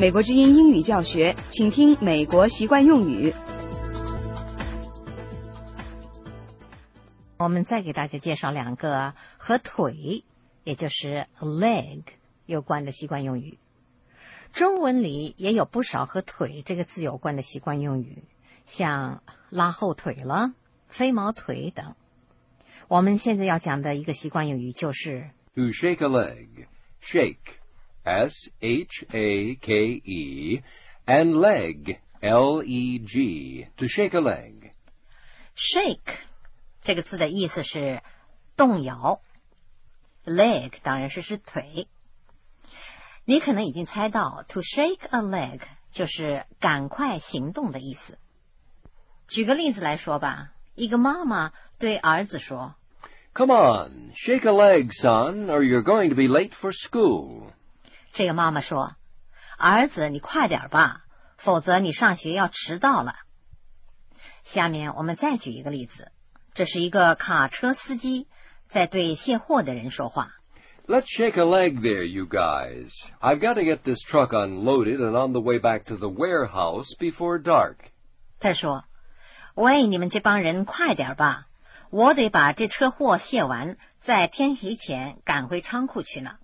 美国之音英语教学，请听美国习惯用语。 我们再给大家介绍两个和腿，也就是 leg 有关的习惯用语。中文里也有不少和腿这个字有关的习惯用语，像拉后腿了、飞毛腿等。我们现在要讲的一个习惯用语就是 to shake a leg. Shake, S-H-A-K-E, and leg, L-E-G, to shake a leg. Shake 这个字的意思是动摇， leg 当然是腿。你可能已经猜到 to shake a leg 就是赶快行动的意思。举个例子来说吧，一个妈妈对儿子说， Come on, shake a leg, son, or you're going to be late for school. 这个妈妈说，儿子你快点吧，否则你上学要迟到了。下面我们再举一个例子，这是一个卡车司机在对卸货的人说话。 Let's shake a leg there, you guys. I've got to get this truck unloaded and on the way back to the warehouse before dark. 他说，喂，你们这帮人快点吧，我得把这车货卸完，在天黑前赶回仓库去呢。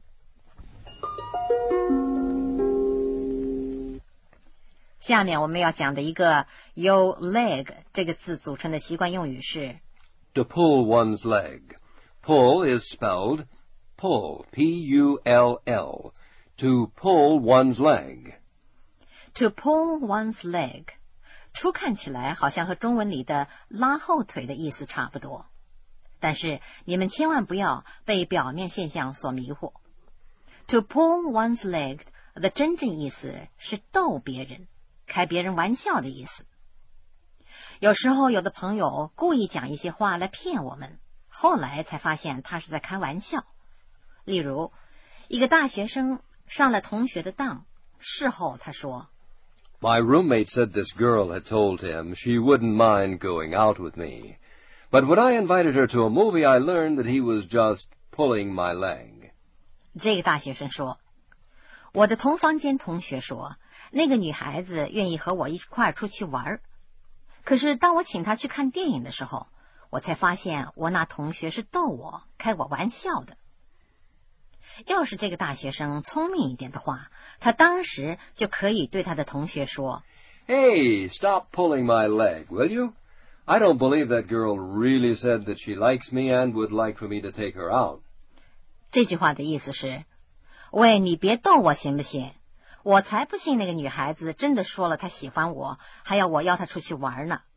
下面我们要讲的一个由 leg 这个字组成的习惯用语是 to pull one's leg. Pull is spelled pull, P-U-L-L, to pull one's leg. To pull one's leg 初看起来好像和中文里的拉后腿的意思差不多，但是你们千万不要被表面现象所迷惑。To pull one's leg 的真正意思是逗别人，开别人玩笑的意思。有时候有的朋友故意讲一些话来骗我们，后来才发现他是在开玩笑。例如，一个大学生上了同学的当，事后他说， My roommate said this girl had told him she wouldn't mind going out with me. But when I invited her to a movie, I learned that he was just pulling my leg. 这个大学生说，我的同房间同学说，那个女孩子愿意和我一块出去玩，可是当我请她去看电影的时候，我才发现我那同学是逗我，开我玩笑的。要是这个大学生聪明一点的话，他当时就可以对他的同学说， Hey, stop pulling my leg, will you? I don't believe that girl really said that she likes me and would like for me to take her out. 这句话的意思是，喂，你别逗我行不行？我才不信那个女孩子真的说了她喜欢我，还要我邀她出去玩呢。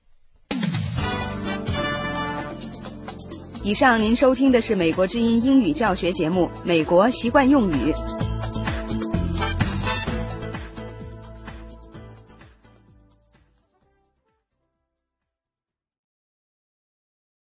以上您收听的是美国之音英语教学节目《美国习惯用语》。